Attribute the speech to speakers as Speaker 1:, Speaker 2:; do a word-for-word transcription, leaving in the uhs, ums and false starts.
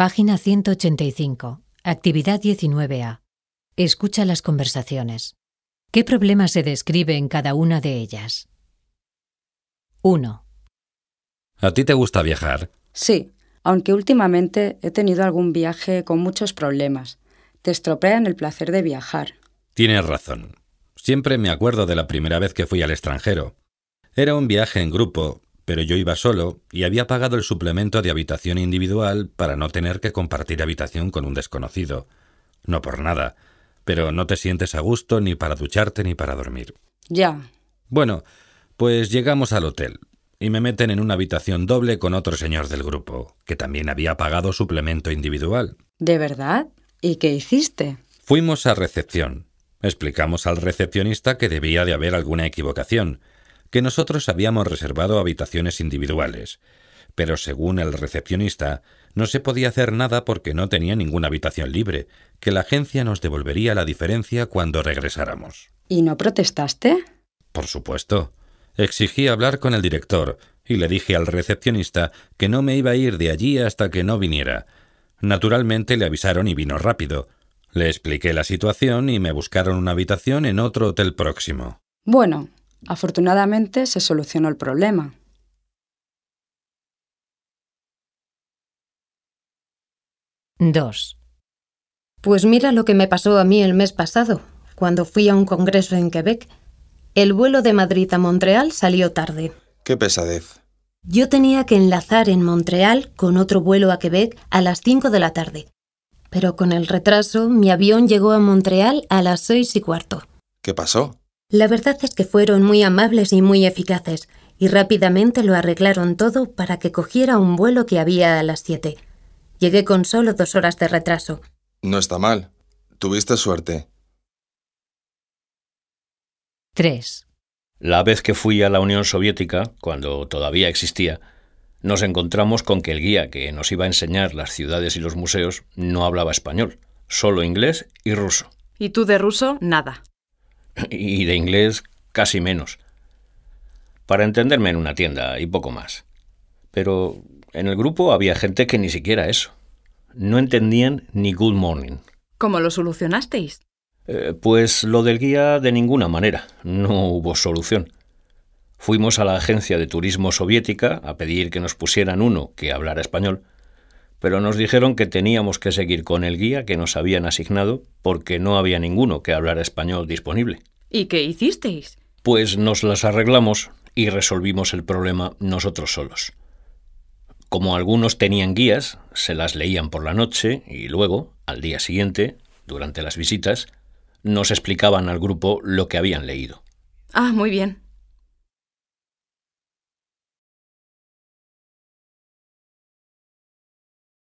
Speaker 1: Página ciento ochenta y cinco. Actividad diecinueve A. Escucha las conversaciones. ¿Qué problema se describe en cada una de ellas? uno.
Speaker 2: ¿A ti te gusta viajar?
Speaker 3: Sí, aunque últimamente he tenido algún viaje con muchos problemas. Te estropean el placer de viajar.
Speaker 2: Tienes razón. Siempre me acuerdo de la primera vez que fui al extranjero. Era un viaje en grupo, pero yo iba solo y había pagado el suplemento de habitación individual para no tener que compartir habitación con un desconocido. No por nada, pero no te sientes a gusto ni para ducharte ni para dormir.
Speaker 3: Ya.
Speaker 2: Bueno, pues llegamos al hotel y me meten en una habitación doble con otro señor del grupo, que también había pagado suplemento individual.
Speaker 3: ¿De verdad? ¿Y qué hiciste?
Speaker 2: Fuimos a recepción. Explicamos al recepcionista que debía de haber alguna equivocación, que nosotros habíamos reservado habitaciones individuales, pero según el recepcionista no se podía hacer nada porque no tenía ninguna habitación libre, que la agencia nos devolvería la diferencia cuando regresáramos.
Speaker 3: ¿Y no protestaste?
Speaker 2: Por supuesto. Exigí hablar con el director y le dije al recepcionista que no me iba a ir de allí hasta que no viniera. Naturalmente le avisaron y vino rápido. Le expliqué la situación y me buscaron una habitación en otro hotel próximo.
Speaker 3: Bueno, afortunadamente se solucionó el problema.
Speaker 1: dos.
Speaker 4: Pues mira lo que me pasó a mí el mes pasado, cuando fui a un congreso en Quebec. El vuelo de Madrid a Montreal salió tarde.
Speaker 5: ¡Qué pesadez!
Speaker 4: Yo tenía que enlazar en Montreal con otro vuelo a Quebec a las cinco de la tarde. Pero con el retraso, mi avión llegó a Montreal a las seis y cuarto.
Speaker 5: ¿Qué pasó?
Speaker 4: La verdad es que fueron muy amables y muy eficaces, y rápidamente lo arreglaron todo para que cogiera un vuelo que había a las siete. Llegué con solo dos horas de retraso.
Speaker 5: No está mal. Tuviste suerte.
Speaker 1: tres.
Speaker 6: La vez que fui a la Unión Soviética, cuando todavía existía, nos encontramos con que el guía que nos iba a enseñar las ciudades y los museos no hablaba español, solo inglés y ruso.
Speaker 7: ¿Y tú de ruso, nada?
Speaker 6: Y de inglés, casi menos. Para entenderme en una tienda y poco más. Pero en el grupo había gente que ni siquiera eso. No entendían ni good morning.
Speaker 7: ¿Cómo lo solucionasteis?
Speaker 6: Eh, pues lo del guía de ninguna manera. No hubo solución. Fuimos a la agencia de turismo soviética a pedir que nos pusieran uno que hablara español, pero nos dijeron que teníamos que seguir con el guía que nos habían asignado porque no había ninguno que hablara español disponible.
Speaker 7: ¿Y qué hicisteis?
Speaker 6: Pues nos las arreglamos y resolvimos el problema nosotros solos. Como algunos tenían guías, se las leían por la noche y luego, al día siguiente, durante las visitas, nos explicaban al grupo lo que habían leído.
Speaker 7: Ah, muy bien.